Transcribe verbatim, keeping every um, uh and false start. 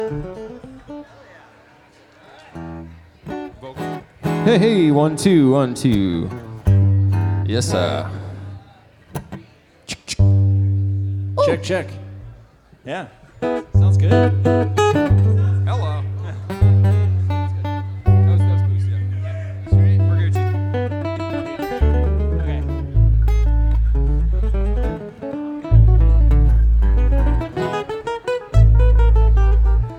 Hey, hey, one, two, one, two. Yes, sir. Check, check. Yeah, sounds good.